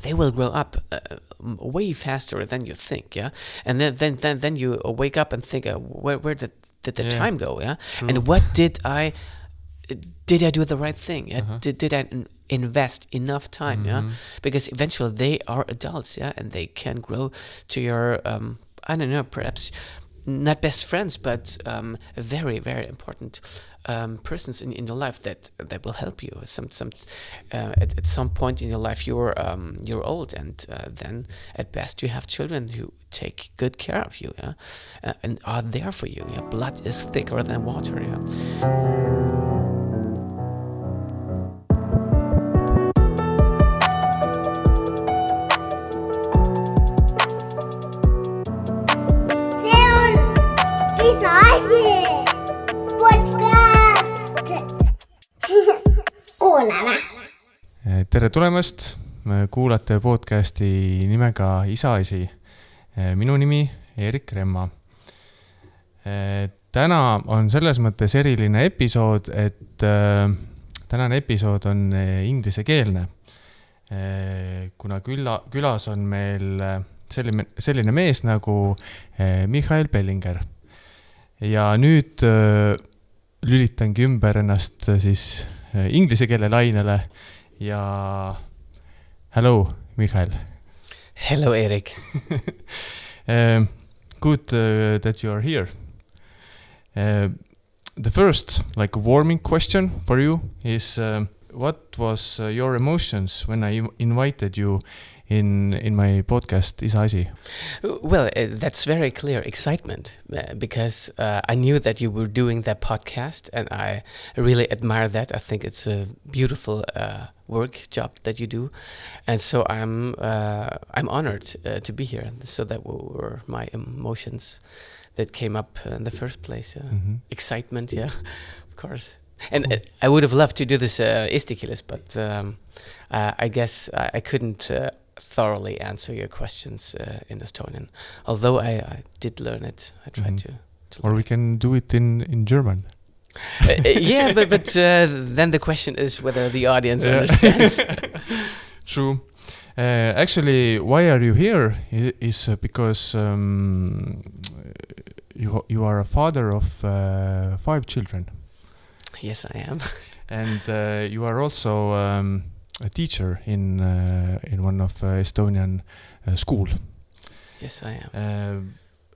they will grow up way faster than you think, yeah. And then you wake up and think, where did the time go, yeah? True. And what did I do the right thing? Yeah? Did I invest enough time, yeah? Because eventually they are adults, yeah, and they can grow to your I don't know, perhaps not best friends, but very, very important persons in your life that will help you. At some point in your life, you're old, and then at best you have children who take good care of you, yeah, and are there for you. Yeah? Blood is thicker than water. Yeah. Tere tulemast, kuulate podcasti nimega Isaasi. Minu nimi Erik Remma. Täna on selles mõttes eriline episood, et tänane episood on inglisekeelne. Kuna külas on meil selline mees nagu Michael Bellinger. Ja nüüd lülitangi ümber ennast siis inglise keele lainele. Ja hello, Michael. Hello, Erik. Good that you are here. The first warming question for you is what was your emotions when I invited you in my podcast Isaasi? Well, that's very clear excitement because I knew that you were doing that podcast, and I really admire that. I think it's a beautiful work job that you do, and so I'm honored to be here. So that were my emotions that came up in the first place. Excitement, yeah, of course. And I would have loved to do this Istikilis, but I guess I couldn't thoroughly answer your questions in Estonian, although I did learn it. I tried to or we can do it in German. Yeah, but then the question is whether the audience understands. True. Actually, why are you here is because you are a father of 5 children. Yes, I am. And you are also a teacher in one of Estonian school. Yes, I am.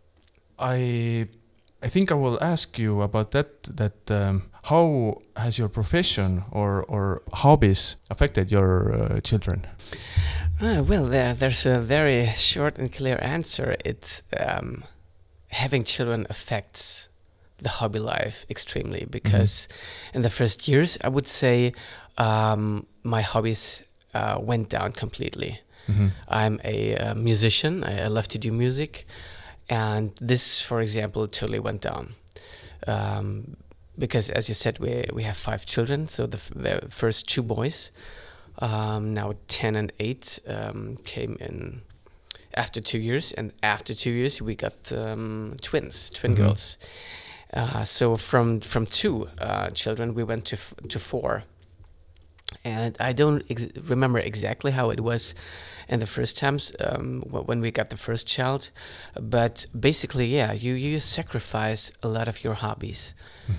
I think I will ask you about that how has your profession or hobbies affected your children? Well, there's a very short and clear answer. It's having children affects the hobby life extremely because in the first years, I would say my hobbies went down completely. I'm a musician. I love to do music. And this, for example, totally went down. Because, as you said, we have 5 children. So the first 2 boys, now 10 and 8, came in after 2 years. And after 2 years, we got twin girls. So from 2 children, we went to 4. And I don't remember exactly how it was in the first times when we got the first child. But basically, yeah, you sacrifice a lot of your hobbies.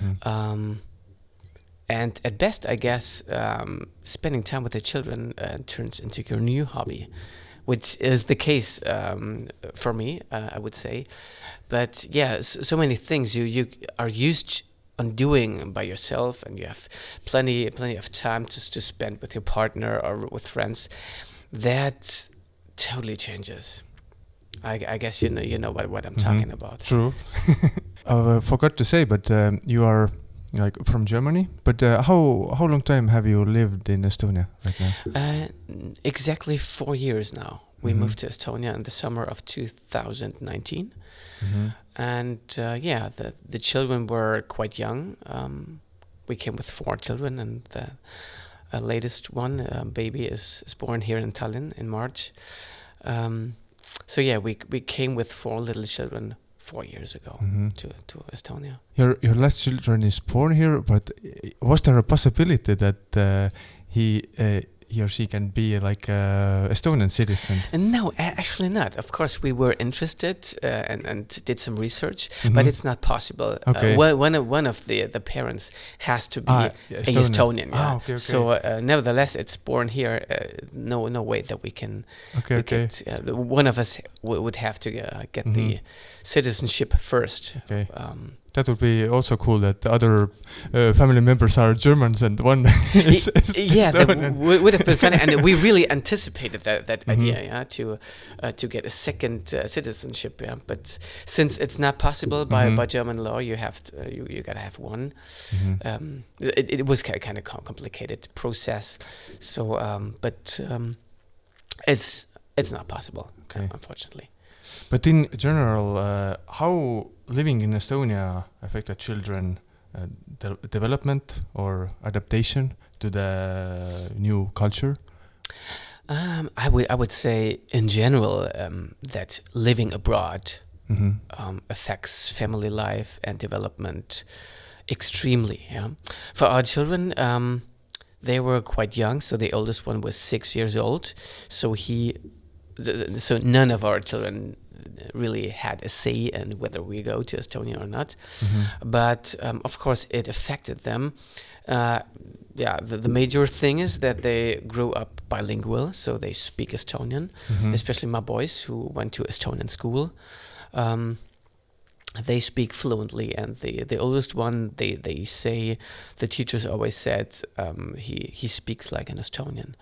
And at best, I guess, spending time with the children turns into your new hobby, which is the case for me, I would say. But yeah, so many things you are used on doing by yourself, and you have plenty of time to spend with your partner or with friends. That totally changes. I guess you know what I'm talking about. True. I forgot to say, but you are from Germany. But how long time have you lived in Estonia right now? Exactly 4 years now. We moved to Estonia in the summer of 2019. And yeah, the children were quite young. We came with 4 children, and the latest one, baby, is born here in Tallinn in March. So yeah, we came with 4 little children 4 years ago to Estonia. Your last children is born here, but was there a possibility that he he or she can be like a Estonian citizen? No, actually not. Of course, we were interested and did some research, Mhm. but it's not possible. Okay. One of the parents has to be a Estonian. Yeah. Okay. So nevertheless, it's born here. No way that we can. Okay. One of us would have to get the citizenship first. Okay. That would be also cool that the other family members are Germans and one is yeah, that Estonian. would have been funny, and we really anticipated that Mhm. idea, yeah, to get a second citizenship, yeah. But since it's not possible by German law, you have to, you gotta have one. Mhm. It was kind of complicated process, so it's not possible, Okay. unfortunately. But in general, how living in Estonia affected children development or adaptation to the new culture? I would say in general that living abroad affects family life and development extremely. Yeah, for our children, they were quite young. So the oldest one was 6 years old. So so none of our children really had a say in whether we go to Estonia or not. But of course, it affected them. The major thing is that they grew up bilingual, so they speak Estonian, especially my boys who went to Estonian school. They speak fluently, and the oldest one, they say, the teachers always said he speaks like an Estonian.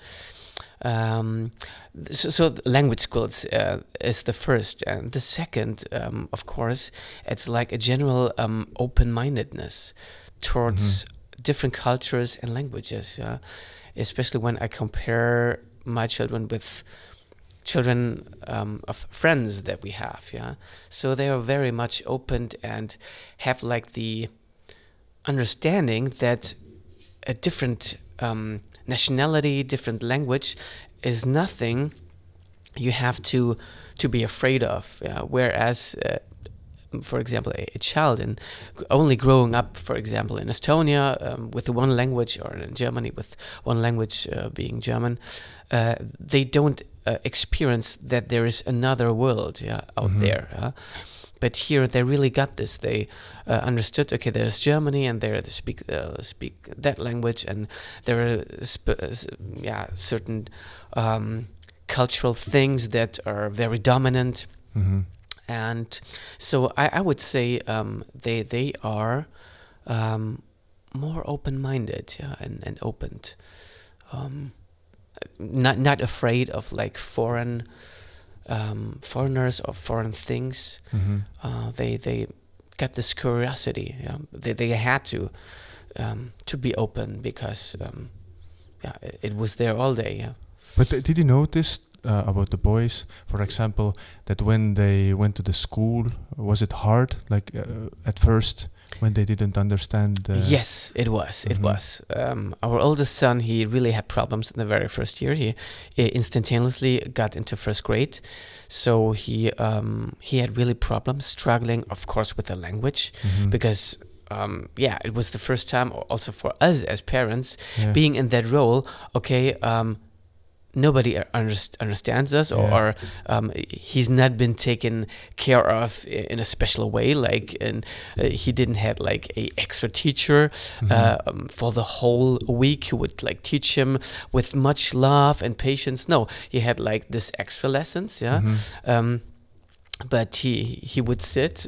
So language skills is the first, and the second, of course, it's like a general open-mindedness towards different cultures and languages. Especially when I compare my children with children of friends that we have. Yeah, so they are very much open and have like the understanding that a different nationality, different language is nothing you have to be afraid of. Whereas, for example, a child only growing up, for example, in Estonia with the one language, or in Germany with one language being German, they don't experience that there is another world out there. But here they really got this. They understood, okay, there's Germany, and they speak that language, and there are certain cultural things that are very dominant. And so I would say they are more open-minded, and opened, not afraid of like foreigners or foreign things. They got this curiosity. They had to be open because it was there all day. Yeah. But did you notice about the boys, for example, that when they went to the school, was it hard, like at first, when they didn't understand? Yes, it was. It was. Our oldest son, he really had problems in the very first year. He instantaneously got into first grade, so he had really problems, struggling, of course, with the language, because it was the first time, also for us as parents, being in that role. Okay. Nobody understands us, or he's not been taken care of in a special way, like, and he didn't have like a extra teacher for the whole week who would like teach him with much love and patience. No, he had like this extra lessons, but he would sit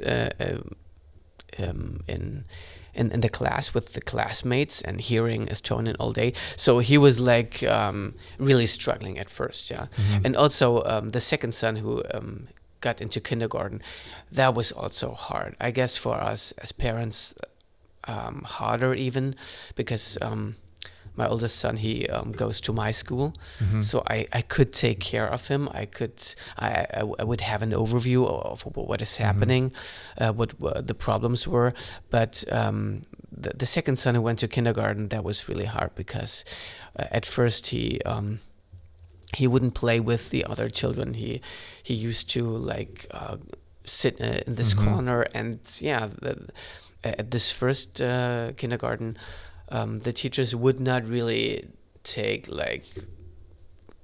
in the class with the classmates and hearing Estonian all day. So he was like really struggling at first, And also the second son who got into kindergarten, that was also hard. I guess for us as parents, harder even, because my oldest son, he goes to my school, so I could take care of him. I would have an overview of what is happening, what the problems were. But the second son who went to kindergarten, that was really hard, because at first he wouldn't play with the other children. He used to like sit in this corner, and at this first kindergarten. The teachers would not really take like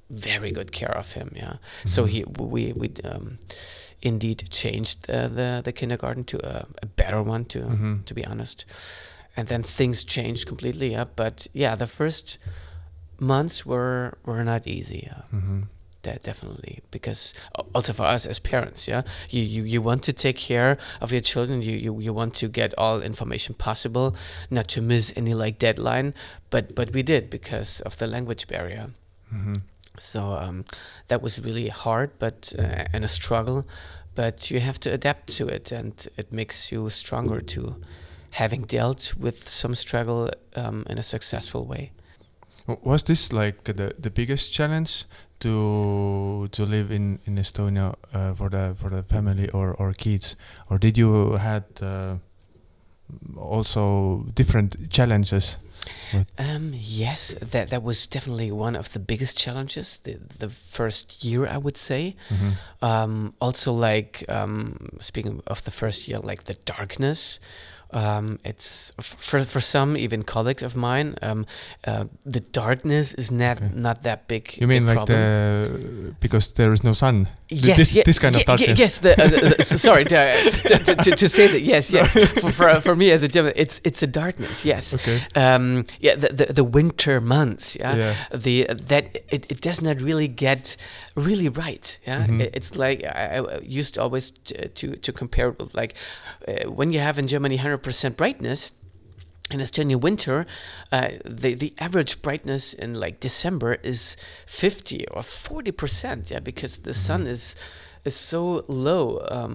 very good care of him. Yeah. So we indeed changed the kindergarten to a better one, to be honest. And then things changed completely. Yeah. But yeah, the first months were not easy. That definitely, because also for us as parents, yeah, you want to take care of your children. You want to get all information possible, not to miss any like deadline. But we did, because of the language barrier. So that was really hard, but and a struggle. But you have to adapt to it, and it makes you stronger to having dealt with some struggle in a successful way. Was this like the biggest challenge to live in Estonia for the family or kids, or did you had also different challenges? Yes, that was definitely one of the biggest challenges. The first year, I would say. Also, like speaking of the first year, like the darkness. It's for some, even colleagues of mine, the darkness is not that big. You mean big like problem. because there is no sun? Yes, this kind of darkness. Yes. Sorry to say that. Yes. For me as a German, it's a darkness. Yes. Okay. The winter months. Yeah. It does not really get really right. Yeah. It's like I used always to compare it with, like when you have in Germany 100% brightness. In Estonia winter, the average brightness in like December is 50 or 40%. Yeah, because the sun is so low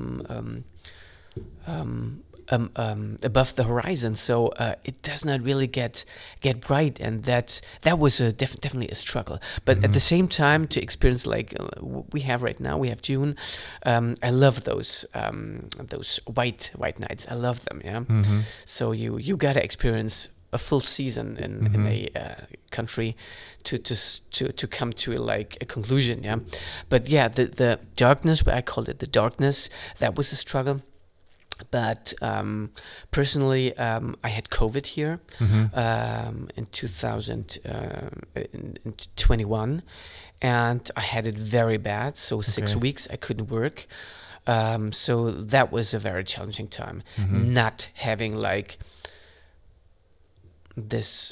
above the horizon, so it does not really get bright, and that was definitely a struggle. But at the same time, to experience like we have right now, we have June. I love those white nights. I love them. Yeah. So you gotta experience a full season in a country to come to like a conclusion. Yeah. But yeah, the darkness, I called it the darkness, that was a struggle. But personally, I had COVID here in 2021, and I had it very bad. So 6 weeks I couldn't work. So that was a very challenging time. Not having like this.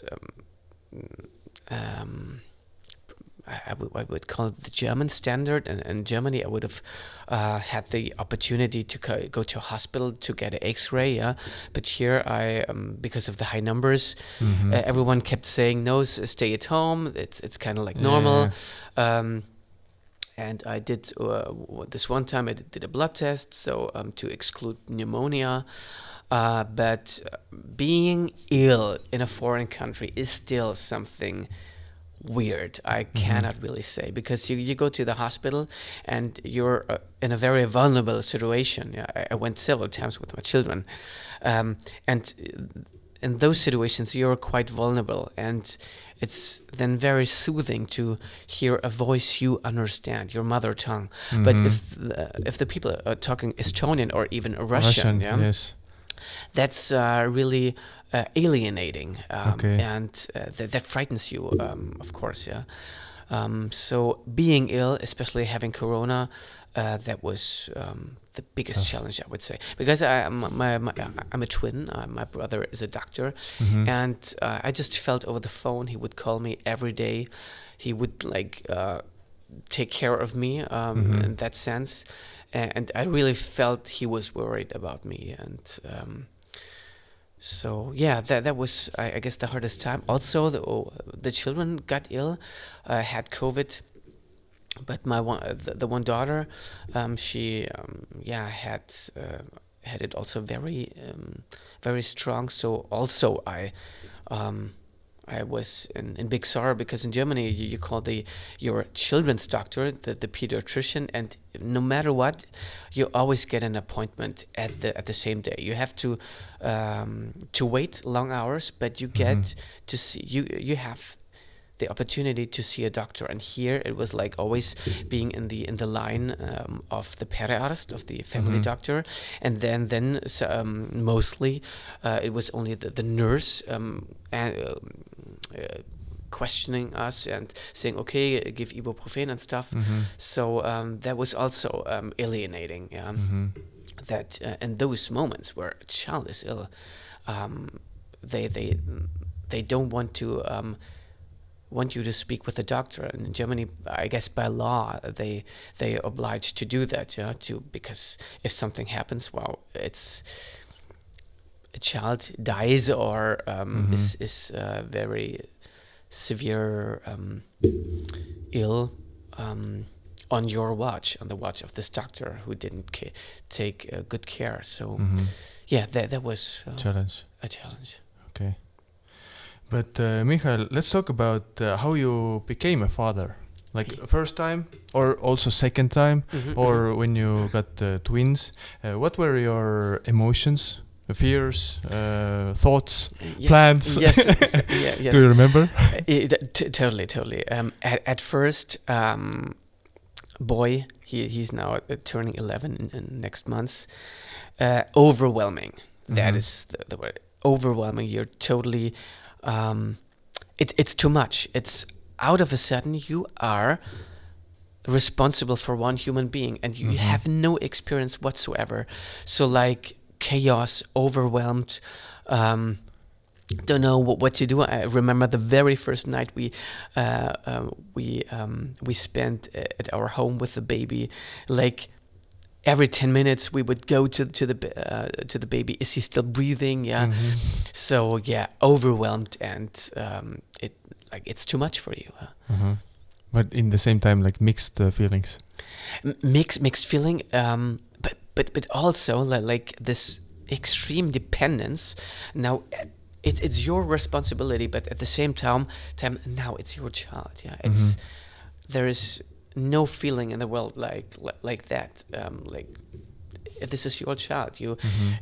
I would call it the German standard, and in Germany I would have had the opportunity to go to a hospital to get an X-ray, yeah. But here because of the high numbers, everyone kept saying no, stay at home. It's kind of like normal. And I did this one time I did a blood test, so to exclude pneumonia. But being ill in a foreign country is still something weird. I cannot really say, because you go to the hospital and you're in a very vulnerable situation. Yeah, I went several times with my children, and in those situations you're quite vulnerable, and it's then very soothing to hear a voice you understand, your mother tongue. But if the people are talking Estonian or even Russian, yeah, yes, that's really alienating, and that frightens you, of course, yeah. So being ill, especially having corona, that was the biggest challenge, I would say, because I'm a twin. My brother is a doctor, and I just felt over the phone he would call me every day. He would like take care of me in that sense, and I really felt he was worried about me, and so yeah, that was I guess the hardest time. Also, the children got ill, had COVID, but the one daughter, she had it also very very strong. So also I was in big sorrow, because in Germany you call your children's doctor the pediatrician, and no matter what, you always get an appointment at the same day. You have to wait long hours, but you get to see you have the opportunity to see a doctor. And here it was like always being in the line of the Perearst, of the family doctor, and then mostly it was only the nurse questioning us and saying, okay, give ibuprofen and stuff. So that was also alienating. That in those moments where a child is ill, they don't want you to speak with the doctor. And in Germany, I guess by law, they obliged to do that, because if something happens, well, it's a child dies or is very severe ill on your watch, on the watch of this doctor who didn't take good care. So yeah, that was a challenge. Okay. But Michael, let's talk about how you became a father. Like first time, or also second time, or when you got twins. What were your emotions, fears, thoughts, plans? Yes. Yes. Do you remember? Totally. At first, boy, he's now turning 11 in next month. Overwhelming. That is the word. Overwhelming. You're totally. It's too much. It's out of a sudden you are responsible for one human being and you have no experience whatsoever. So like chaos, overwhelmed, don't know what to do. I remember the very first night we spent at our home with the baby, like. Every 10 minutes we would go to the baby. Is he still breathing? Yeah. So yeah, overwhelmed and it's too much for you. But in the same time, like mixed feelings. Mixed feeling. But also like this extreme dependence. Now it's your responsibility, but at the same time now it's your child. Yeah. It's there is. No feeling in the world like that. Like this is your child. You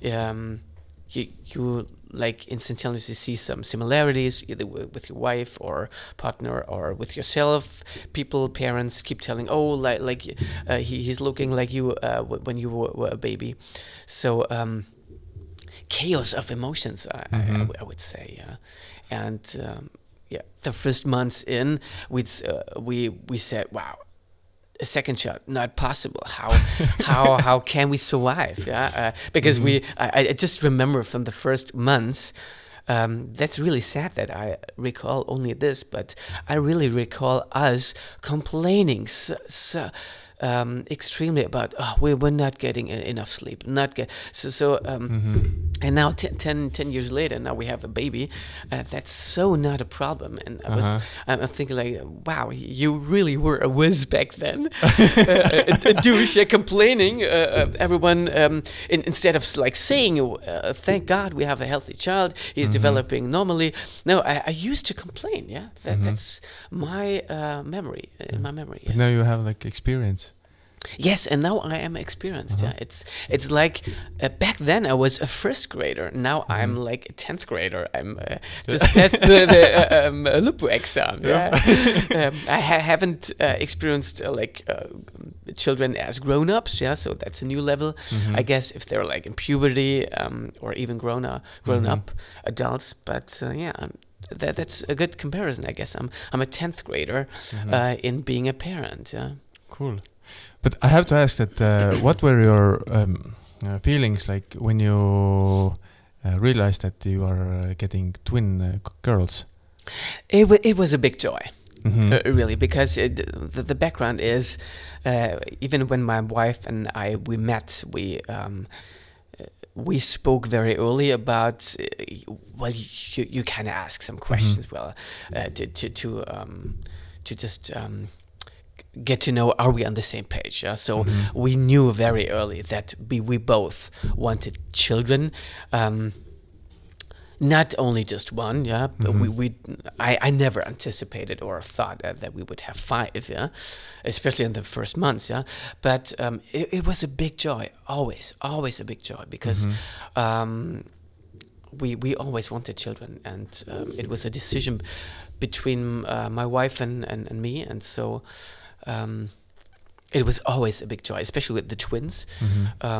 like instantaneously see some similarities either with your wife or partner or with yourself. Parents keep telling, oh, he's looking like you when you were a baby. So chaos of emotions, I would say. Yeah, and the first months in, we said, wow. A second child, not possible. How can we survive? Yeah, because I just remember from the first months. That's really sad that I recall only this, but I really recall us complaining extremely about we were not getting enough sleep, and now 10 years later, now we have a baby. That's so not a problem. And I'm thinking like, wow, you really were a whiz back then. A douche, complaining. Everyone, instead of like saying, thank God we have a healthy child, he's developing normally. No, I used to complain. Yeah, that's my memory. In my memory. Yes. But now you have like experience. Yes, and now I am experienced. Yeah, it's like back then I was a first grader. Now I'm like a 10th grader. I'm just passed the LUPO exam. Yeah, I haven't experienced children as grown-ups. Yeah, so that's a new level. I guess if they're like in puberty or even grown up adults. But that's a good comparison. I guess I'm a 10th grader in being a parent. Yeah, cool. But I have to ask that what were your feelings like when you realized that you are getting twin girls? It was a big joy, really, because the background is even when my wife and we met, we spoke very early about you kind of ask some questions to just get to know, are we on the same page? Yeah? So we knew very early that we both wanted children, not only just one. Yeah, but I never anticipated or thought that we would have 5. Yeah, especially in the first months. Yeah, but it was a big joy, always a big joy, because we always wanted children, and it was a decision between my wife and me, and so. It was always a big joy, especially with the twins.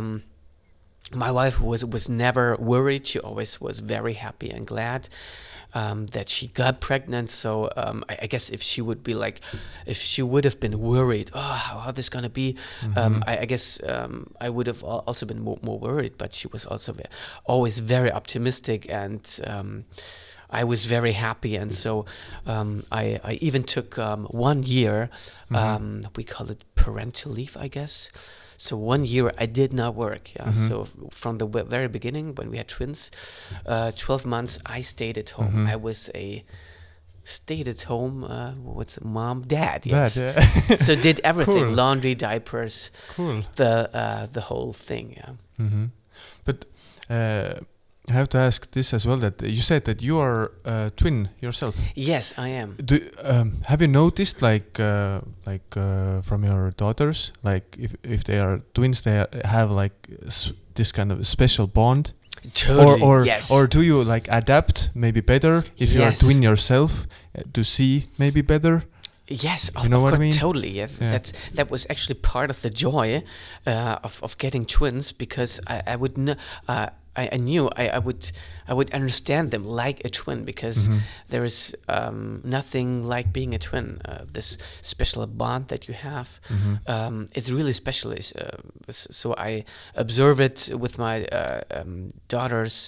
My wife was never worried. She always was very happy and glad. that she got pregnant. So I guess if she would have been worried, how this gonna be, I guess I would have also been more worried. But she was also always very optimistic, and I was very happy. And so I even took 1 year, we call it parental leave, I guess. So 1 year I did not work. Yeah. So from the very beginning, when we had twins, 12 months I stayed at home. I was a stayed at home. What's it, mom, dad? Yes. Dad, yeah. So did everything: Cool. laundry, diapers, Cool. the whole thing. Yeah. But I have to ask this as well. That you said that you are a twin yourself. Yes, I am. Have you noticed, like from your daughters, like if they are twins, they have like this kind of special bond? Totally. Or yes. or do you like adapt maybe better if you're a Yes. twin yourself to see maybe better? Yes, of, You know of what I course, mean? totally. Yeah. Yeah. That was actually part of the joy of getting twins, because I would I knew I would understand them like a twin, because there is nothing like being a twin. This special bond that you have, it's really special. So I observe it with my daughters.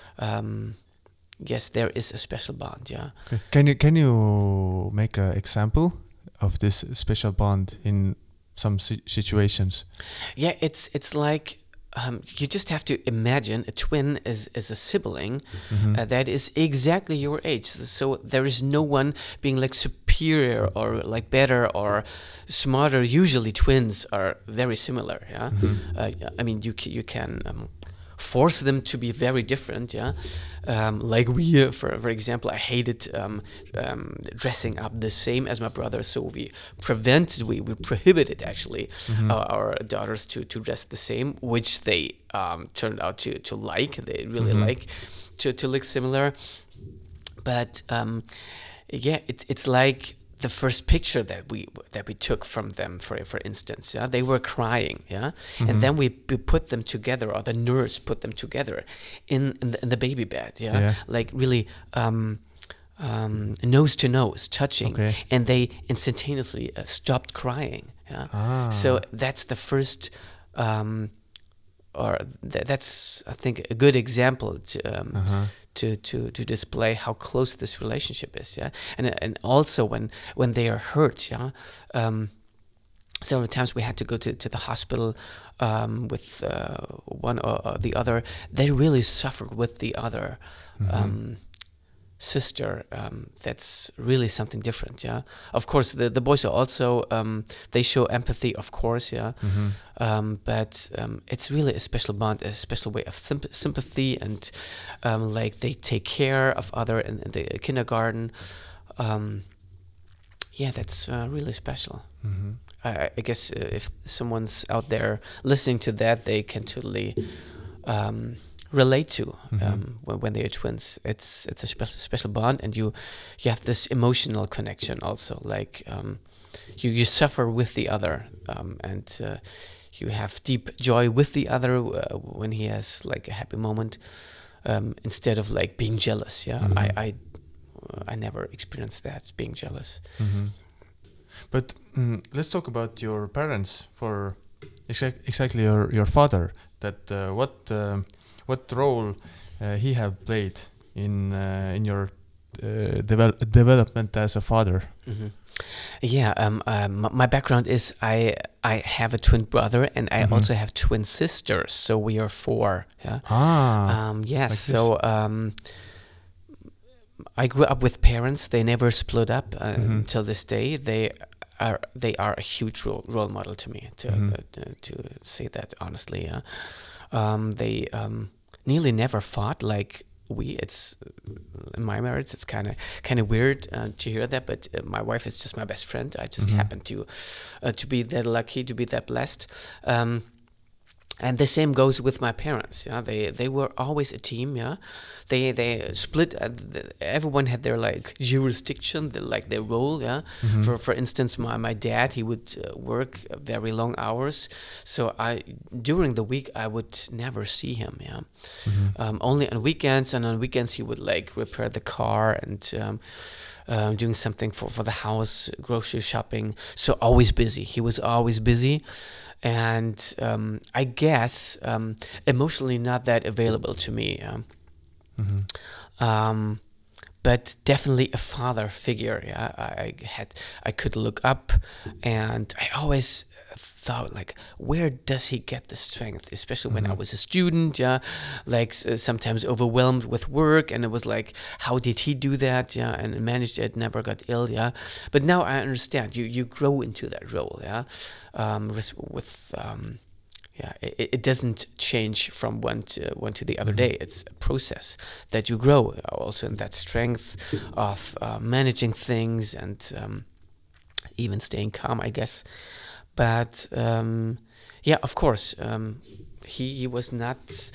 Yes, there is a special bond. Yeah. Okay. Can you make an example of this special bond in some situations? Yeah, it's like you just have to imagine a twin as a sibling that is exactly your age. So there is no one being like superior or like better or smarter. Usually twins are very similar. Yeah, I mean you can force them to be very different. Yeah, like we, for example, I hated dressing up the same as my brother, so we prohibited actually our daughters to dress the same, which they turned out to like. They really like to look similar. But yeah, it's like the first picture that we took from them, for instance, yeah, they were crying, yeah, and then we put them together, or the nurse put them together in the baby bed, yeah, like really nose to nose touching, and they instantaneously stopped crying, yeah. So that's the first, or that's I think a good example to display how close this relationship is, yeah, and also when they are hurt, yeah. Several times we had to go to the hospital with one or the other. They really suffered with the other sister. That's really something different, yeah. Of course, the boys are also they show empathy, of course, yeah. But it's really a special bond, a special way of sympathy, and like they take care of other in the kindergarten. Yeah, that's really special. I guess if someone's out there listening to that, they can totally relate to when they are twins. It's a special bond, and you have this emotional connection also. Like you suffer with the other, and you have deep joy with the other when he has like a happy moment, instead of like being jealous. Yeah, I never experienced that, being jealous. But let's talk about your parents. For exactly your father. That what role he have played in your development as a father? Yeah, my background is I have a twin brother, and I also have twin sisters, so we are 4. Yeah. Yes. Like so I grew up with parents. They never split up until this day. They are a huge role model to me, to say that honestly. Yeah. They nearly never fought like we. It's in my marriage. It's kind of weird to hear that, but my wife is just my best friend. I just happen to be that lucky, to be that blessed. And the same goes with my parents. Yeah, they were always a team. Yeah, they split. Everyone had their like jurisdiction, their role. Yeah, for instance, my dad, he would work very long hours. So during the week I would never see him. Yeah, only on weekends. And on weekends he would like repair the car and doing something for the house, grocery shopping. So always busy. He was always busy. And I guess emotionally not that available to me, but definitely a father figure. Yeah, I could look up, and I always thought like, where does he get the strength? Especially when I was a student, yeah, like sometimes overwhelmed with work, and it was like, how did he do that? Yeah, and managed it, never got ill. Yeah, but now I understand. You grow into that role. Yeah, it doesn't change from one to the other day. It's a process that you grow also in that strength of managing things and even staying calm, I guess. But yeah, of course, he was not.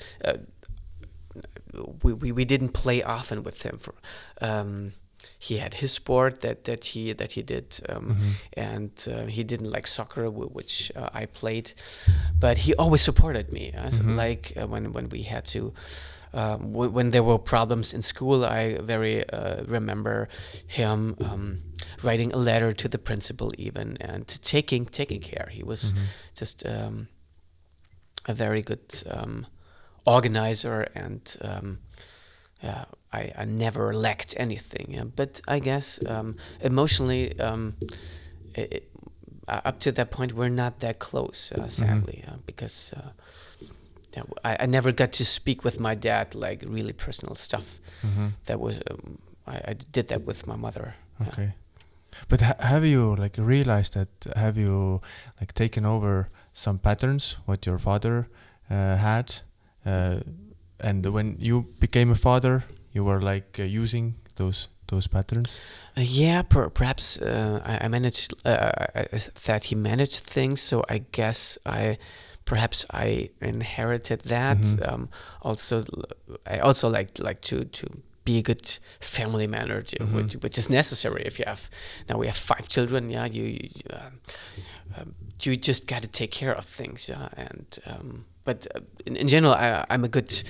We didn't play often with him. He had his sport that he did, and he didn't like soccer, which I played. But he always supported me. So like when we had to. When there were problems in school, I very remember him writing a letter to the principal even, and taking care. He was just a very good organizer, and I never lacked anything. Yeah. But I guess emotionally, up to that point, we're not that close, sadly, because I never got to speak with my dad like really personal stuff. That was I did that with my mother. Okay. Yeah. But have you like realized that? Have you like taken over some patterns what your father had, and when you became a father, you were like using those patterns? Yeah, perhaps I managed that he managed things, so I guess perhaps I inherited that. I also like to be a good family man, which is necessary if you have. Now we have 5 children. Yeah, you just got to take care of things. Yeah, and but in general, I'm a good.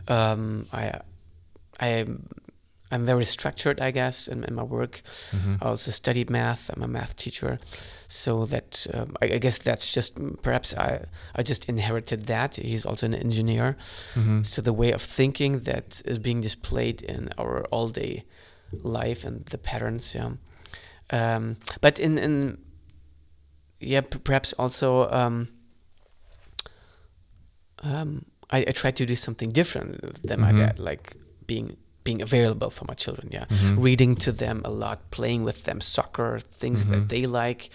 I'm very structured, I guess, in my work. I also studied math. I'm a math teacher, so that I guess that's just perhaps I just inherited that. He's also an engineer, so the way of thinking that is being displayed in our all-day life and the patterns. Yeah, but perhaps also I tried to do something different than my dad, like being available for my children, reading to them a lot, playing with them, soccer, things that they like,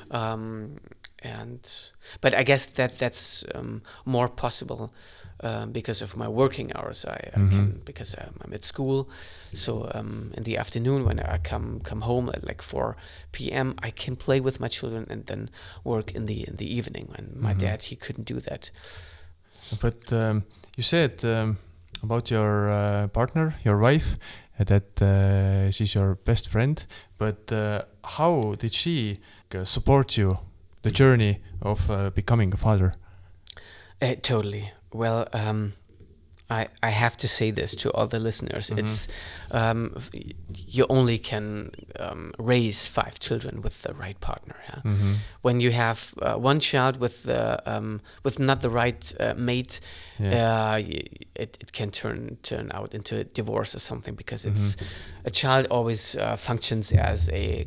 but I guess that's more possible because of my working hours. I can, because I'm at school, so in the afternoon when I come home at like 4 p.m. I can play with my children and then work in the evening. When my dad, he couldn't do that. But you said. About your partner, your wife, that she's your best friend. But how did she support you, the journey of becoming a father? Totally. Well, I have to say this to all the listeners. It's you only can raise 5 children with the right partner. Yeah? When you have one child with not the right mate, it can turn out into a divorce or something, because it's a child always functions as a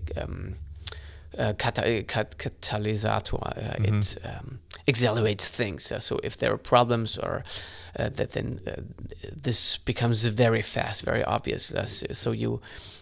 catalysator. It accelerates things. So if there are problems or then this becomes very fast, very obvious. So you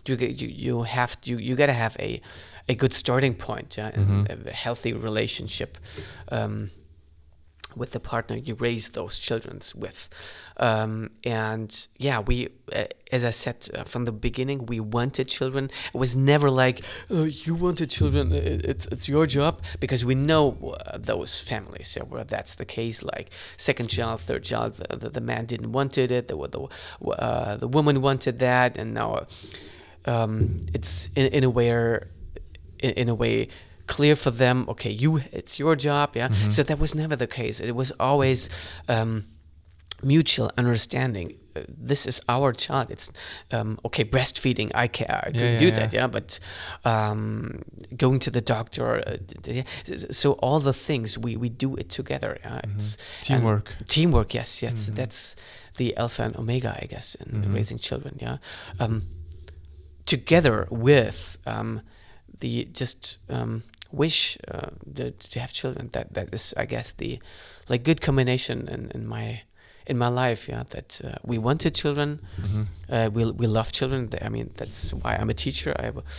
gotta have a good starting point, in a healthy relationship. with the partner you raise those children with. And yeah, we, as I said from the beginning, we wanted children. It was never like, oh, you wanted children, it's your job, because we know those families where that's the case. Like second child, third child, the man didn't wanted it, the woman wanted that, and now it's in a way clear for them, okay, it's your job, yeah. So that was never the case. It was always mutual understanding. This is our child. It's okay, breastfeeding, I could do that, yeah, but going to the doctor, so all the things we do it together. It's teamwork, yes, that's the alpha and omega, I guess, in raising children, yeah. Together with the just wish to have children. That is, I guess, the good combination in my life. Yeah, that we wanted children. We love children. I mean, that's why I'm a teacher.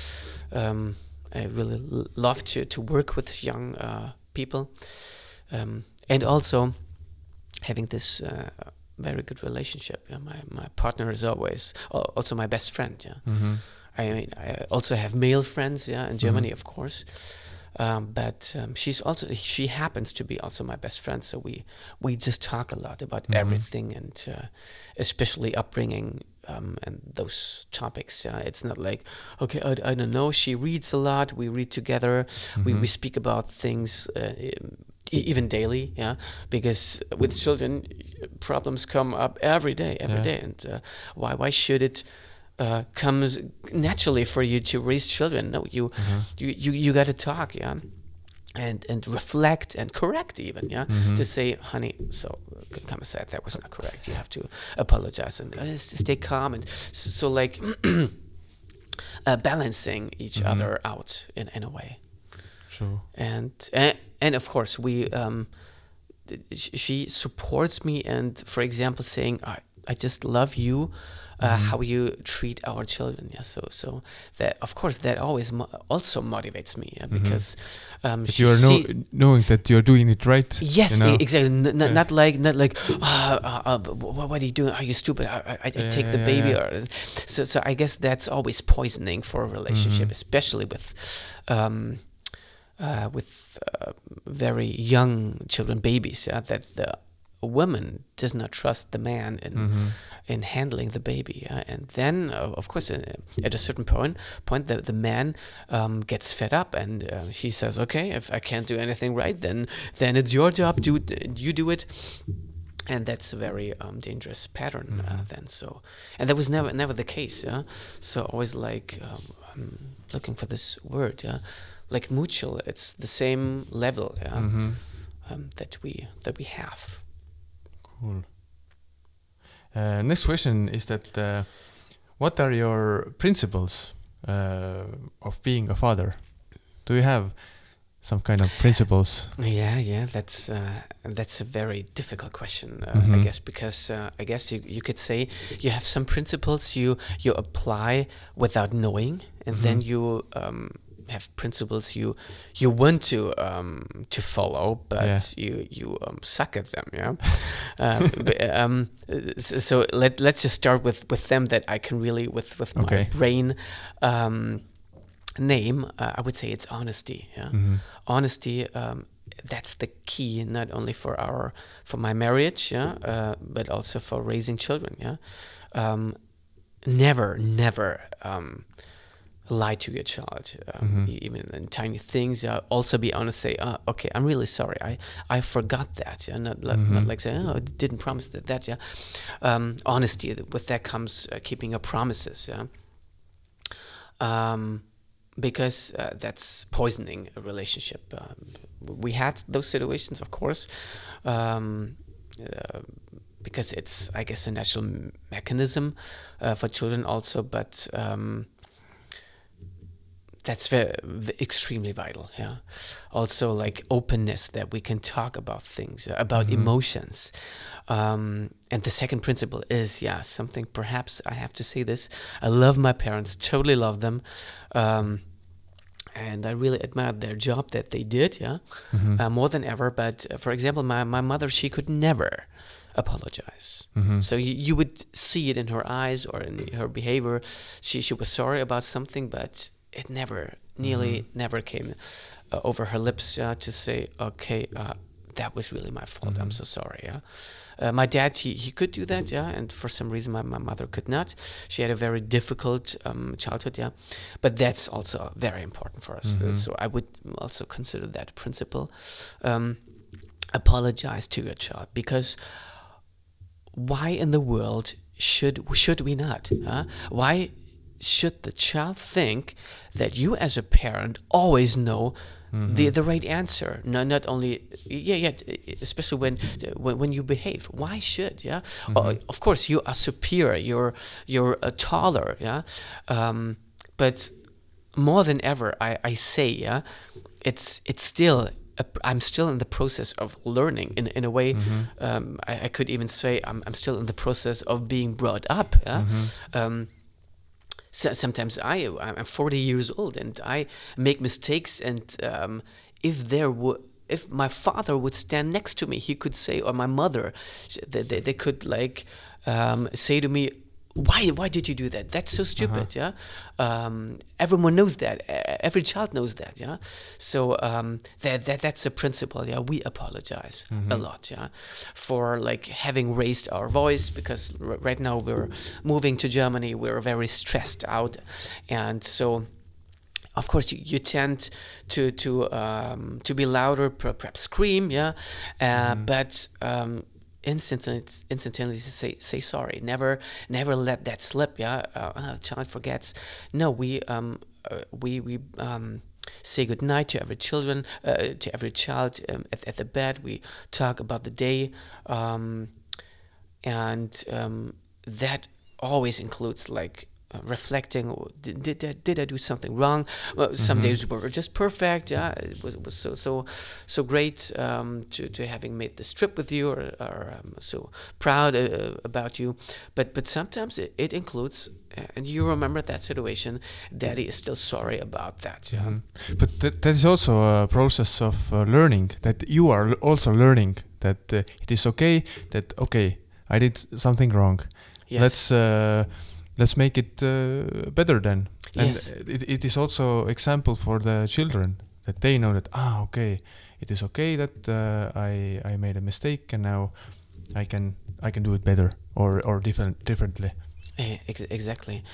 I really love to work with young people, and also having this very good relationship. Yeah, my partner is always also my best friend. Yeah. I mean, I also have male friends, yeah, in Germany, of course. But she happens to be also my best friend, so we just talk a lot about everything, and especially upbringing and those topics. It's not like, okay, I don't know. She reads a lot. We read together. We speak about things even daily, yeah. Because with children, problems come up every day, and why should it comes naturally for you to raise children? No, you got to talk, yeah, and reflect and correct even, yeah, to say, honey, so Kama said that was not correct. You have to apologize and stay calm, and so like balancing each other out in a way. Sure. And of course she supports me, and for example saying, I just love you. How you treat our children, yeah. So that, of course, that always also motivates me, yeah, because you are knowing that you're doing it right. Yes, exactly. Not like what are you doing? Are you stupid? I take the baby, or so. I guess that's always poisoning for a relationship, especially with very young children, babies. Yeah, that the woman does not trust the man in handling the baby, and then of course at a certain point the man gets fed up, and he says, okay, if I can't do anything right, then it's your job, you do it. And that's a very dangerous pattern then. So, and that was never the case, yeah. So always like I'm looking for this word, yeah, like mutual. It's the same level, yeah, that we have. Cool. Next question is that what are your principles of being a father? Do you have some kind of principles? Yeah, that's a very difficult question, I guess, because I guess you could say you have some principles you apply without knowing, and then you have principles you want to follow, but you suck at them, yeah. So let's just start with them that I can really with my brain name. I would say it's honesty, yeah. Honesty, that's the key, not only for my marriage, yeah, but also for raising children, yeah. Never lie to your child, even in tiny things. Also be honest, say, okay, I'm really sorry, I forgot that, yeah. Not like saying, I didn't promise that, yeah. Honesty, with that comes keeping your promises, yeah. Because that's poisoning a relationship. We had those situations, of course, because it's, I guess, a natural mechanism for children also, but that's extremely vital, yeah. Also, like openness, that we can talk about things, about emotions. And the second principle is, something, perhaps I have to say this, I love my parents, totally love them. and I really admired their job that they did, more than ever. But for example, my mother, she could never apologize. So you would see it in her eyes or in her behavior. She was sorry about something, but it never came over her lips to say, okay, that was really my fault. I'm so sorry. My dad, he could do that, and for some reason my mother could not. She had a very difficult childhood, but that's also very important for us. So I would also consider that a principle. Apologize to your child, because why in the world should we not? Why should the child think that you as a parent always know the right answer? No, not only especially when you behave. Why should of course you are superior, you're taller, but more than ever I say it's still I'm still in the process of learning in a way. I could even say I'm still in the process of being brought up. So sometimes I'm 40 years old and I make mistakes, and if my father would stand next to me, he could say, or my mother, they could like say to me, why did you do that? That's so stupid. Everyone knows that. Every child knows that. So that's a principle. We apologize a lot. For like having raised our voice, because right now we're moving to Germany. We're very stressed out, and so of course you tend to be louder, perhaps scream. But instantaneously say sorry. Never let that slip. The child forgets. No, we say good night to every child at the bed. We talk about the day, and that always includes like reflecting. Did I do something wrong? Well, some days were just perfect. It was so great to having made this trip with you, or so proud about you. But sometimes it includes, and you remember that situation. Daddy is still sorry about that. But that is also a process of learning. That you are also learning that it is okay. That okay, I did something wrong. Yes. Let's make it better then. Yes. And it is also example for the children, that they know that okay, it is okay that I made a mistake, and now I can do it better or differently. Exactly.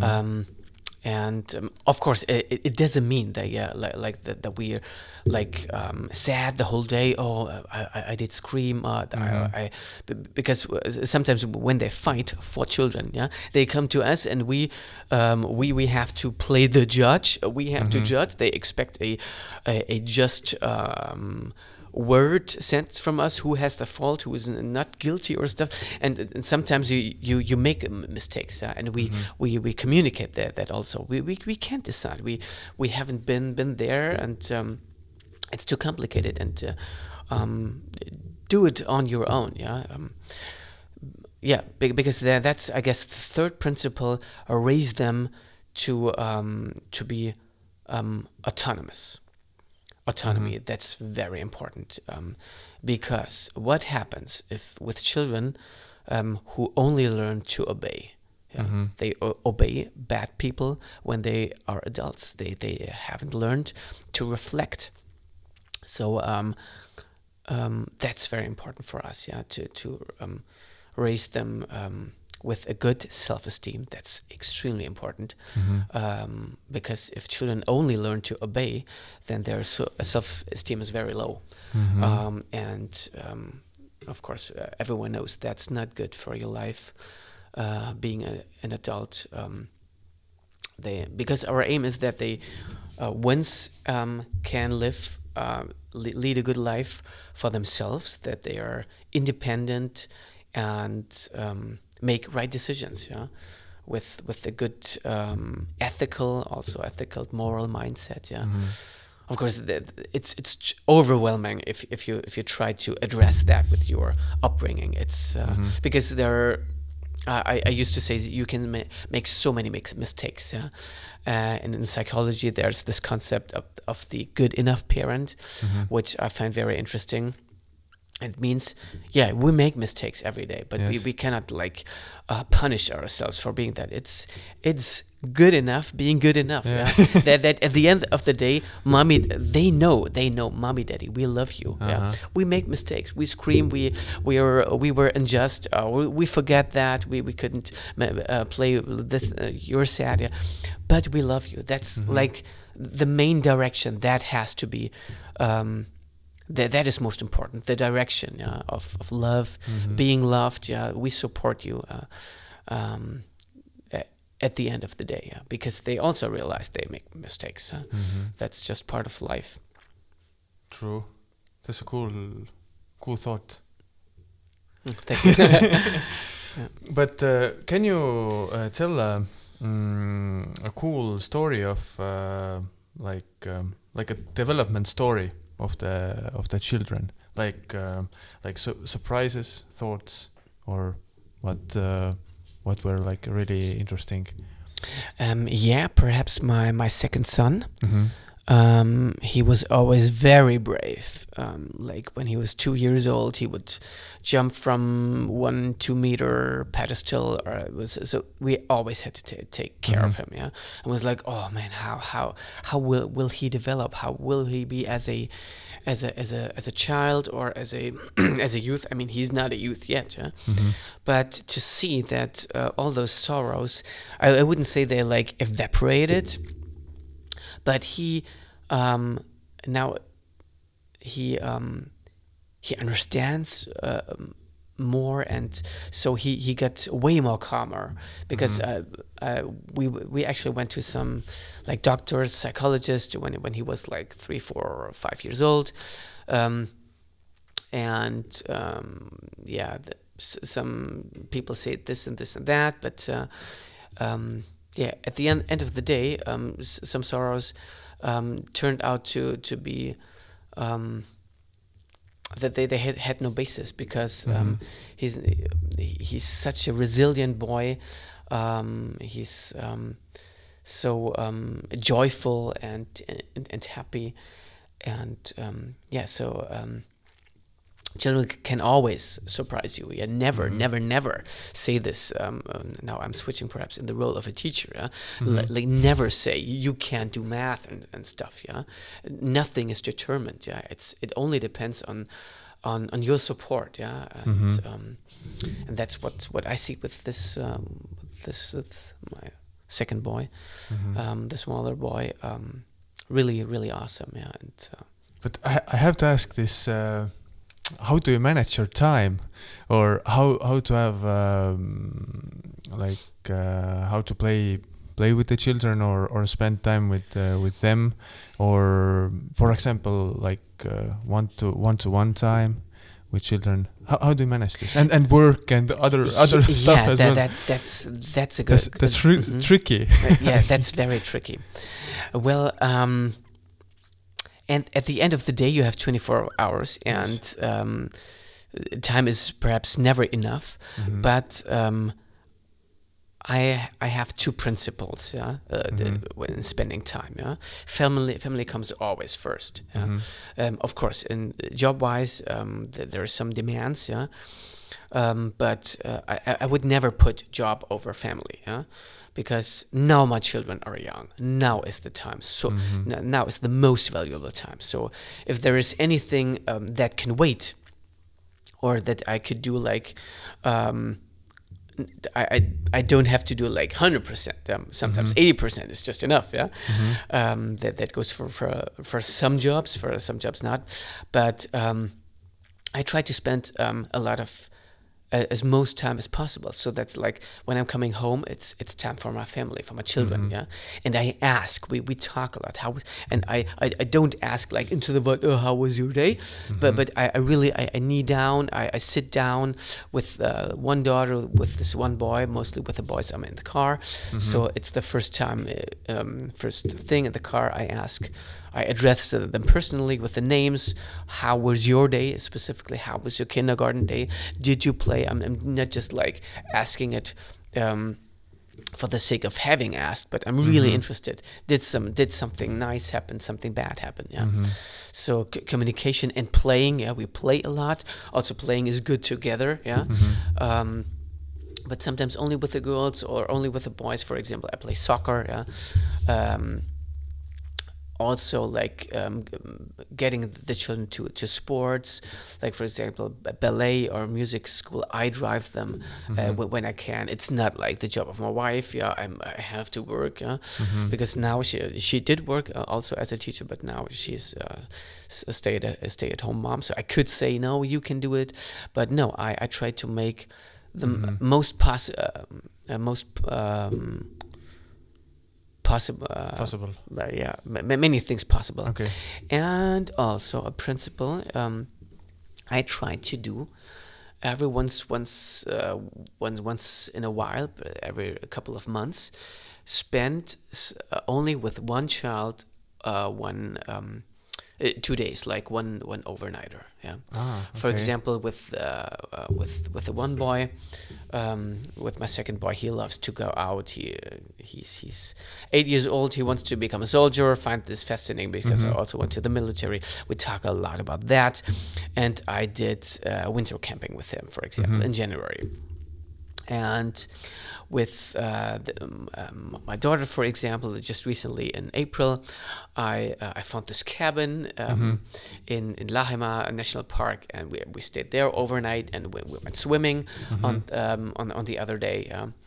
And of course it doesn't mean that that we're like sad the whole day. I did scream, because sometimes when they fight for children, they come to us, and we have to play the judge. We have to judge. They expect a just word sent from us, who has the fault, who is not guilty or stuff, and sometimes you make mistakes, and we communicate that also. We can't decide. We haven't been there, and it's too complicated, and do it on your own. Because that's, I guess, the third principle: raise them to be autonomous. Autonomy, that's very important, because what happens if with children who only learn to obey? They obey bad people when they are adults. They haven't learned to reflect. So that's very important for us, to raise them with a good self-esteem. That's extremely important, because if children only learn to obey, then their self-esteem is very low. And of course, everyone knows that's not good for your life, being an adult. Because our aim is that they once can lead a good life for themselves, that they are independent and make right decisions, with a good ethical, moral mindset. Of course, it's overwhelming if you try to address that with your upbringing. It's because there are I used to say that you can make so many mistakes. Yeah? And in psychology, there's this concept of the good enough parent, which I find very interesting. It means, yeah, we make mistakes every day, but Yes. we cannot like punish ourselves for being that. It's good enough, being good enough. Yeah. Yeah? that at the end of the day, mommy, they know, mommy, daddy, we love you. Yeah? We make mistakes. We scream. We were unjust. We forget that we couldn't play this. You're sad. Yeah? But we love you. That's like the main direction. That has to be. That is most important. The direction of love, being loved. Yeah, we support you. At the end of the day, because they also realize they make mistakes. That's just part of life. True. That's a cool thought. Thank you. But can you tell a cool story of like a development story of the children, like surprises, thoughts, or what were like really interesting? Yeah, perhaps my second son. He was always very brave. Like when he was 2 years old, he would jump from 1-2 meter pedestal. So we always had to take care of him. Yeah, and was like, oh man, how will he develop? How will he be as a child or as a as a youth? I mean, he's not a youth yet. Yeah? But to see that all those sorrows, I wouldn't say they like evaporated. But he now he understands more, and so he got way more calmer because we actually went to some like doctors, psychologists when he was like 3, 4, or 5 years old, some people say this and this and that, but yeah, at the end of the day, some sorrows turned out to be that they had no basis, because he's such a resilient boy. He's so joyful and happy, and children can always surprise you. Yeah, never say this. Now I'm switching perhaps in the role of a teacher. Yeah? Like never say you can't do math and stuff. Yeah, nothing is determined. Yeah, it only depends on your support. Yeah, and that's what I see with this with my second boy, the smaller boy. Really awesome. Yeah, and but I have to ask this. How do you manage your time, or how to have how to play with the children, or spend time with them, or for example like one-to-one time with children? How do you manage this, and work and other stuff as well? That's a good. That's tricky. Yeah, that's very tricky. Well. And at the end of the day, you have 24 hours, and time is perhaps never enough. But I have two principles. Yeah, when spending time. Yeah, family comes always first. Yeah? Of course, in job-wise, there are some demands. Yeah, but I would never put job over family. Yeah. Because now my children are young. Now is the time. So now is the most valuable time. So if there is anything that can wait, or that I could do like, I don't have to do like 100%. Sometimes 80% is just enough. Yeah, that goes for some jobs. For some jobs not. But I try to spend a lot of as most time as possible. So that's like when I'm coming home, it's time for my family, for my children. Yeah, and I ask. We talk a lot. And I don't ask like into the void. Oh, how was your day? But I really knee down. I sit down with one daughter, with this one boy. Mostly with the boys, I'm in the car. So it's the first time, first thing in the car. I ask, I address them personally with the names. How was your day specifically? How was your kindergarten day? Did you play? I'm not just like asking it for the sake of having asked, but I'm really interested. Did something nice happen? Something bad happen? Yeah. So communication and playing. Yeah, we play a lot. Also, playing is good together. Yeah. But sometimes only with the girls or only with the boys. For example, I play soccer. Yeah. Also, like getting the children to sports, like for example ballet or music school. I drive them when I can. It's not like the job of my wife. Yeah, I have to work. Yeah, because now she did work also as a teacher, but now she's a stay at home mom. So I could say no, you can do it, but no, I try to make the most possible. Yeah, many things possible. Okay. And also a principle I try to do every once in a while, every couple of months, spend only with one child 2 days, like one overnighter. Yeah. Okay. For example, with the one boy, with my second boy, he loves to go out. He's 8 years old. He wants to become a soldier. Find this fascinating because I also went to the military. We talk a lot about that, and I did winter camping with him, for example, in January. And with my daughter, for example, just recently in April, I found this cabin in Lahaima National Park, and we stayed there overnight, and we went swimming on the other day.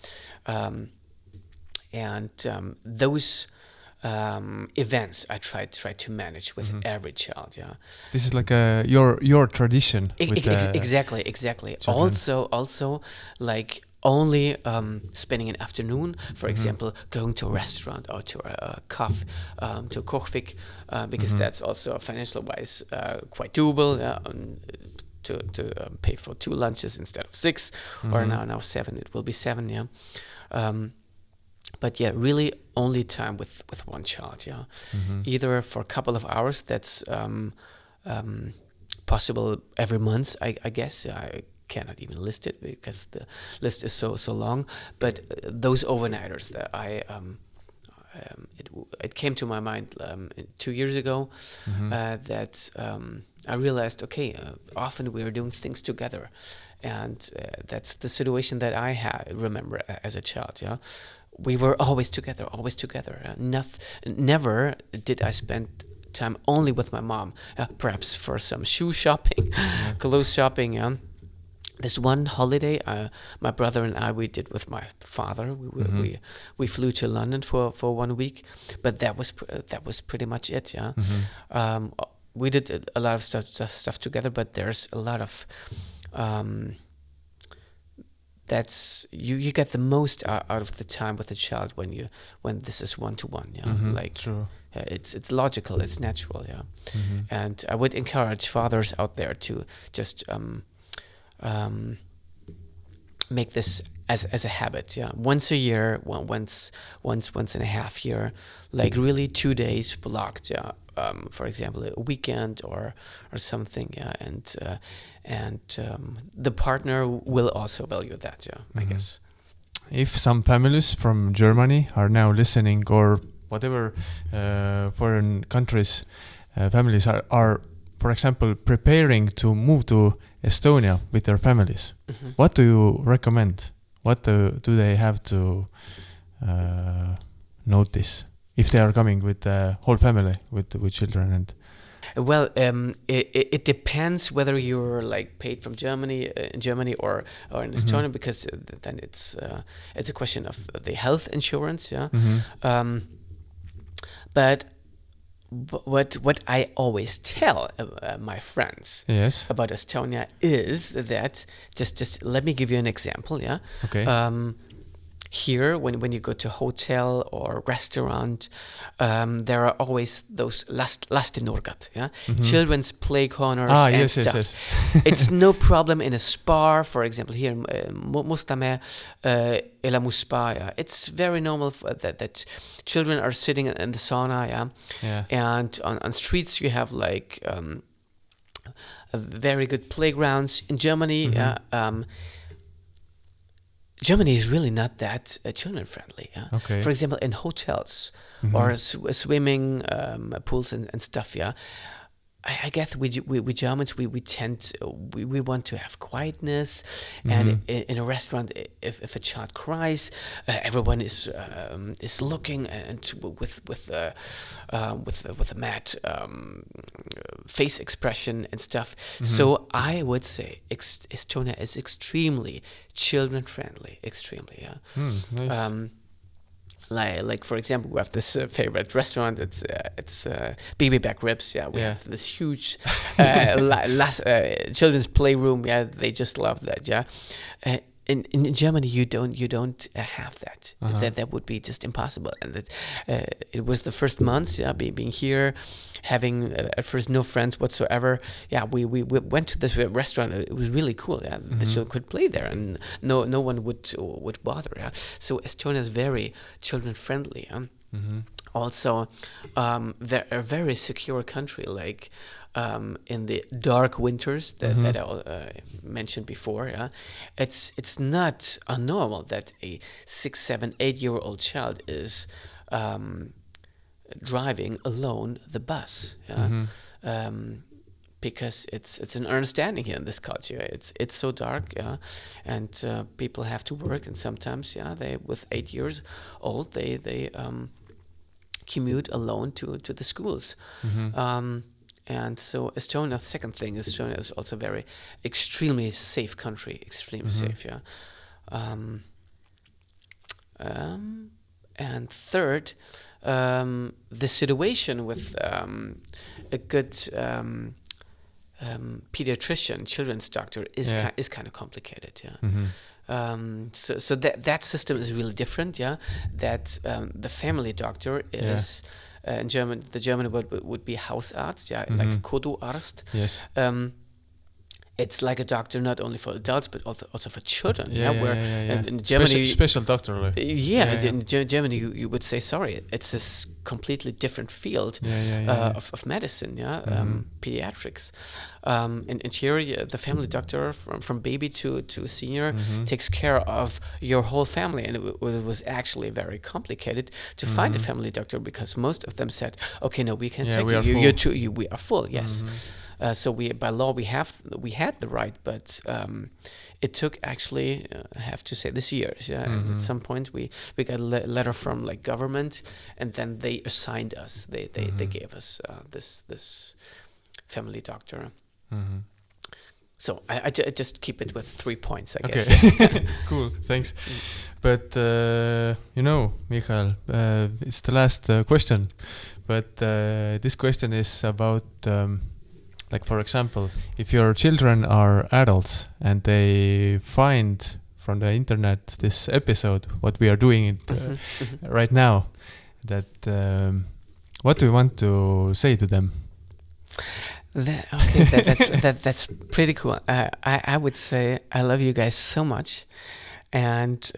Those events I try to manage with every child. Yeah, this is like your tradition. Exactly. Children. Also, like only spending an afternoon, for example, going to a restaurant or to a to a kochvik, because that's also financial wise quite doable. To pay for 2 lunches instead of 6, or now 7. It will be 7. Yeah. But yeah, really only time with one child. Yeah. Either for a couple of hours. That's possible every month. I guess. I cannot even list it because the list is so long. But those overnighters that it came to my mind 2 years ago that I realized, okay, often we are doing things together, and that's the situation that I remember as a child. Yeah, we were always together. Never did I spend time only with my mom. Perhaps for some shoe shopping, clothes shopping. Yeah. This one holiday, my brother and I, we did with my father. We flew to London for 1 week, but that was pretty much it. Yeah, we did a lot of stuff together, but there's a lot of that's you get the most out of the time with the child when this is one-to-one. Yeah, like true. It's logical, it's natural. Yeah, and I would encourage fathers out there to just make this as a habit. Yeah, once a year, once and a half year, like really 2 days blocked. Yeah, for example, a weekend or something. Yeah, and the partner will also value that. Yeah, I guess. If some families from Germany are now listening, or whatever foreign countries families are, for example, preparing to move to Estonia with their families, what do you recommend? What do they have to notice if they are coming with the whole family, with children? And well, it depends whether you're like paid from Germany or in Estonia, because then it's a question of the health insurance. Yeah. But what I always tell my friends about Estonia is that just let me give you an example. Yeah. Okay. here, when you go to hotel or restaurant, there are always those lastenurgat, yeah, children's play corners and yes, stuff. yes, yes. It's no problem in a spa, for example. Here in Mustame, Elamu Spa, yeah. It's very normal that children are sitting in the sauna, yeah. Yeah. And on streets you have like very good playgrounds. In Germany, Germany is really not that children friendly. Yeah? Okay. For example, in hotels or swimming pools and stuff. Yeah, I guess we Germans we tend we want to have quietness, and in a restaurant, if a child cries, everyone is looking and with a mad face expression and stuff. So I would say Estonia is extremely children friendly, extremely. Yeah. Nice. Like for example, we have this favorite restaurant. It's Baby Back Ribs. Yeah, we have this huge children's playroom. Yeah, they just love that. Yeah, in Germany you don't have that. That would be just impossible. And it was the first months. Yeah, being here, having at first no friends whatsoever. Yeah, we went to this restaurant. It was really cool. Yeah, the children could play there, and no one would bother. Yeah, so Estonia is very children friendly. Yeah? Also, they're a very secure country. Like in the dark winters that I mentioned before, yeah, it's not unnormal that a 6, 7, 8-year-old child is driving alone the bus, yeah? Because it's an understanding here in this culture. It's so dark, yeah, and people have to work, and sometimes, yeah, they with 8 years old they commute alone to the schools. And so Estonia, the second thing, Estonia is also very extremely safe country, extremely safe, yeah. And third, the situation with a good pediatrician, children's doctor is kind of complicated, yeah. So that system is really different, yeah. That the family doctor is in German, the German word would be Hausarzt, yeah, like Koduarzt. Yes. It's like a doctor not only for adults but also for children. Yeah. In Germany, special doctor. In Germany, you would say, sorry, it's a completely different field of medicine. Yeah, pediatrics. In here, the family doctor from baby to senior takes care of your whole family, and it was actually very complicated to find a family doctor because most of them said, okay, no, we can't take you. We are full. Yes. So by law we had the right, but it took actually I have to say this years. Yeah, and at some point we got a letter from like government, and then they assigned us. They gave us this family doctor. So I just keep it with 3 points, I guess. Okay. Cool, thanks. But Michael, it's the last question. But this question is about. Like, for example, if your children are adults and they find from the internet this episode, what we are doing right now, that what do you want to say to them? That's pretty cool. I would say I love you guys so much, and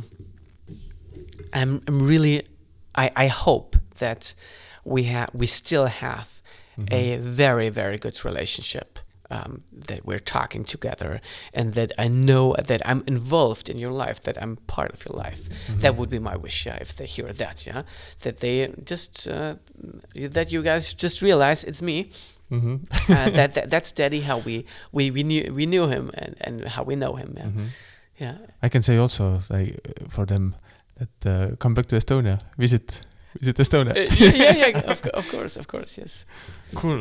I'm really I hope that we still have a very, very good relationship, that we're talking together, and that I know that I'm involved in your life, that I'm part of your life. That would be my wish, if they hear that, yeah, that they just that you guys just realize it's me. That's Daddy, how we knew him and how we know him. Yeah. I can say also, like, for them that come back to Estonia, visit Estonia. Of course, yes. Cool.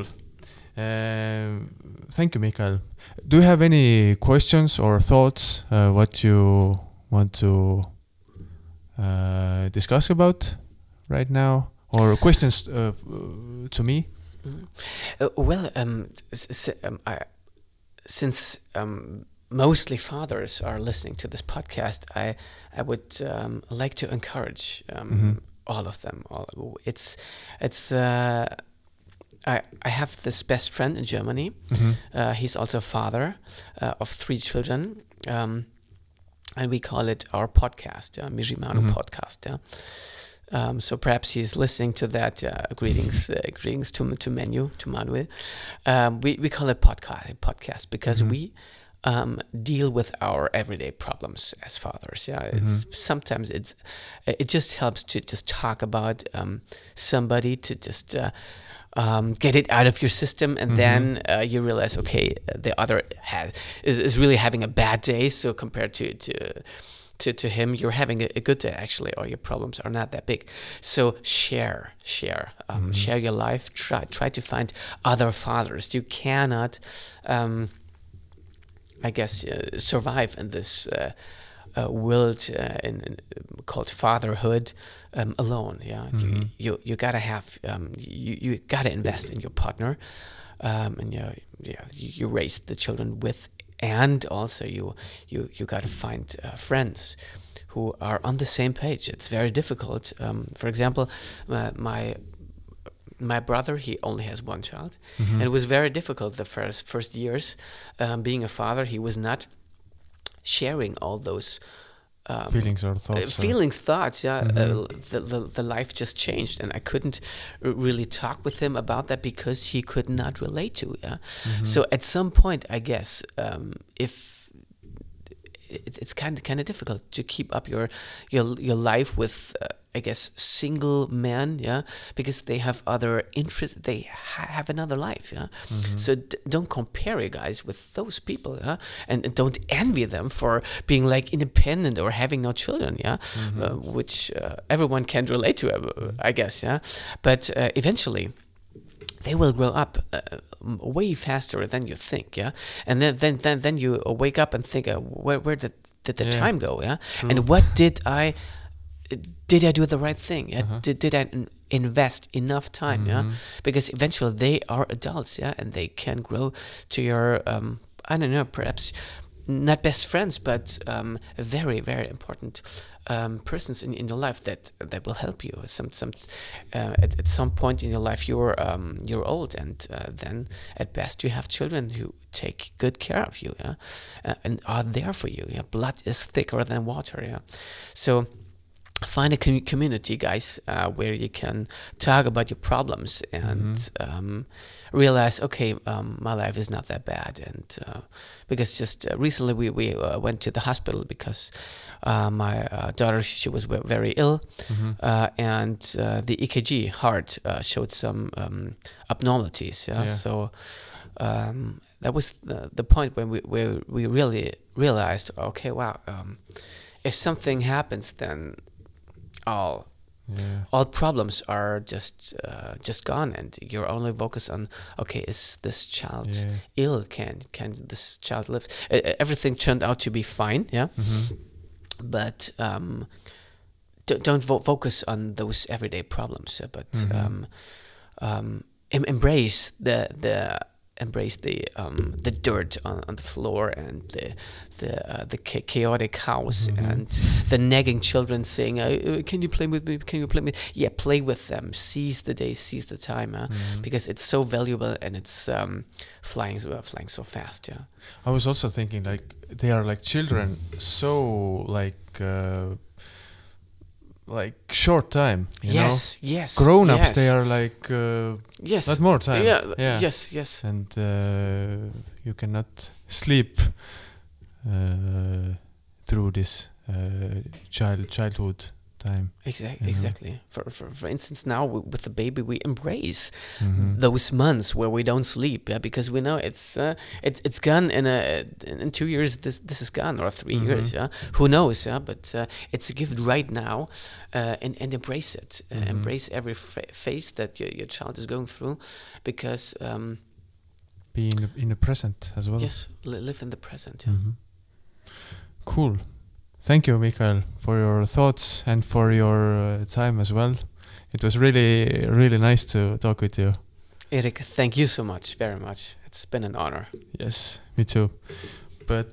Thank you, Michael. Do you have any questions or thoughts what you want to discuss about right now, or questions to me? Well, since mostly fathers are listening to this podcast, I would like to encourage all of them. I have this best friend in Germany. He's also a father of 3 children, and we call it our podcast, Mijimano podcast. So perhaps he's listening to that. Greetings to Manuel. We call it podcast because we deal with our everyday problems as fathers. Sometimes it just helps to just talk about somebody, to just get it out of your system, and then you realize, okay, the other is really having a bad day. So compared to him, you're having a good day actually, or your problems are not that big. So share your life. Try to find other fathers. You cannot, I guess, survive in this world called fatherhood alone. You gotta have you gotta invest in your partner, and you raise the children with, and also you gotta find friends who are on the same page. It's very difficult. For example, my brother, he only has 1 child, and it was very difficult the first years being a father. He was not sharing all those feelings or thoughts. Thoughts. The life just changed, and I couldn't really talk with him about that because he could not relate to. So at some point, I guess, if it's kind of difficult to keep up your life with I guess single men, because they have other interests, they have another life, So don't compare you guys with those people, and don't envy them for being like independent or having no children, which everyone can relate to, I guess, But eventually they will grow up way faster than you think, and then you wake up and think, where did the time go, True. And what did I do the right thing? Did I invest enough time? Because eventually they are adults, and they can grow to your I don't know, perhaps not best friends, but very, very important persons in your life that will help you. At some point in your life, you're old, and then at best you have children who take good care of you, and are there for you. Blood is thicker than water. So find a community, guys, where you can talk about your problems and realize, okay, my life is not that bad. And because just recently we went to the hospital because my daughter, she was very ill, and the EKG heart showed some abnormalities. So that was the point when we really realized, okay, wow, if something happens, then all problems are just gone, and you're only focused on, okay, is this child ill? Can this child live? Everything turned out to be fine, but don't focus on those everyday problems, but embrace the dirt on the floor, and the chaotic house, and the nagging children saying, can you play with me? Can you play with me? Yeah, play with them. Seize the day, seize the time, because it's so valuable, and it's flying so fast. I was also thinking, like, they are like children, so like short time, yes. Grown-ups, they are like not more time. Yes. And you cannot sleep through this childhood time. Exactly. For instance, now with the baby, we embrace those months where we don't sleep, because we know it's gone in 2 years. This is gone, or 3 years. Who knows? But it's a gift right now, and embrace it. Embrace every phase that your child is going through, because be in the present as well. Yes, live in the present. Cool. Thank you, Mikael, for your thoughts and for your time as well. It was really, really nice to talk with you. Erik, thank you so much, very much. It's been an honor. Yes, me too. But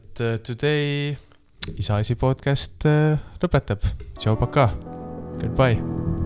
today Isa Asi podcast lõpetab. Tšau, pakaa. Goodbye.